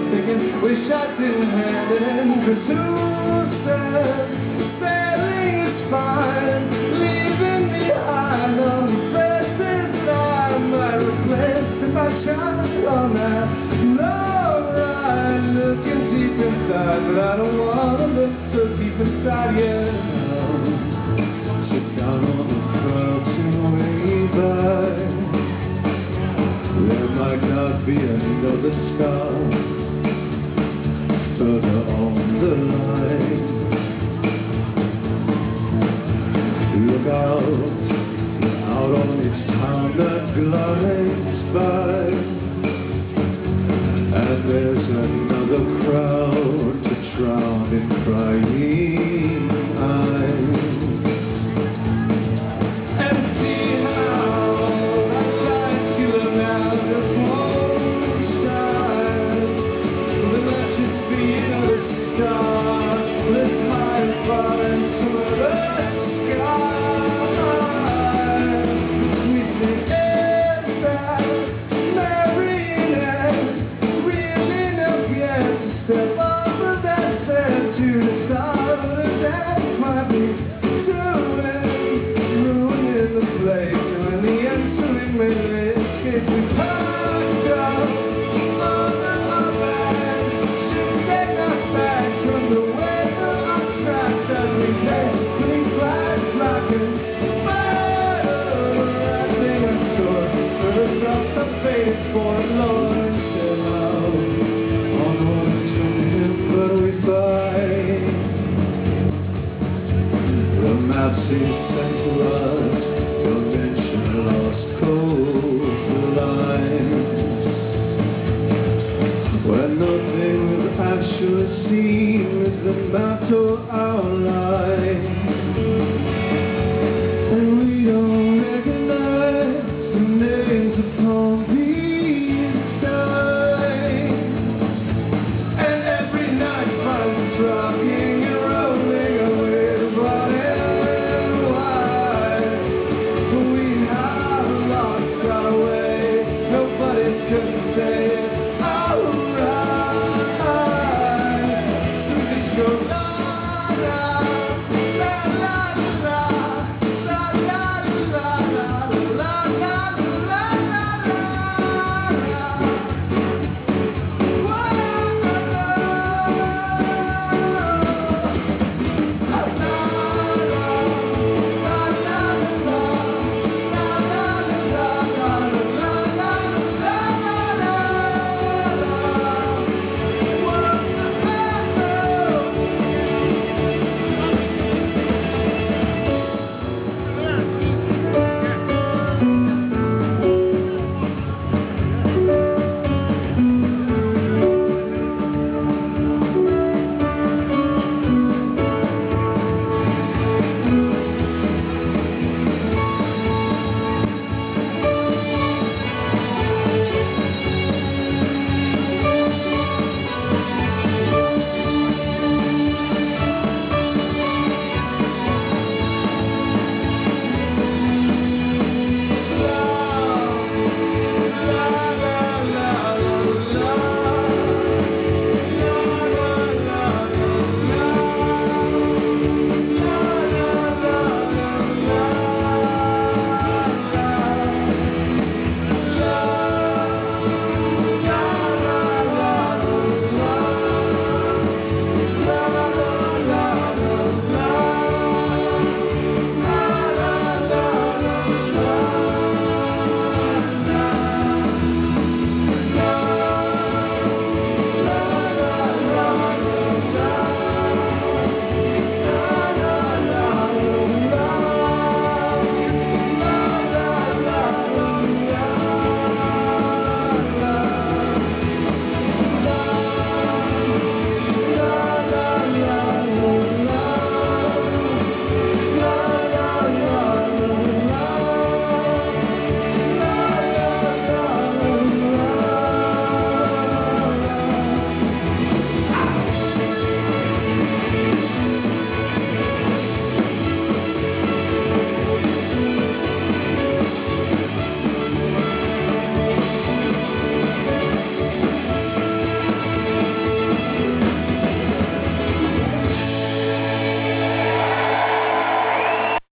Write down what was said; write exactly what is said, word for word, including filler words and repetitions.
thinking, wish I didn't hand it in. Cause who said sailing is fine, leaving behind all the places that I might replace if I tried on that low ride, looking deep inside. But I don't wanna look so deep inside yet. Sit down on the floating way by. There might not be another star further on the line. Look out, look out on each town that glides by, and there's another crowd to drown in crying eyes. And see how that giant killer now just won't shine. The matches feet of the star lift high and far into the sky. We sing is that marionette really enough yet to step over that set to decide what a dance might be doing, ruining the place. And when the entering melee escapes, we packed up under our bags, should take us back from the way of our tracks as we pace, putting flag flapping, fire rising our sword for the drops of faded foreign lord. Still out on orders from him, but we fight. The map seems sent to us, don't mention lost coastlines, where nothing we've actually seen is the map to our lives.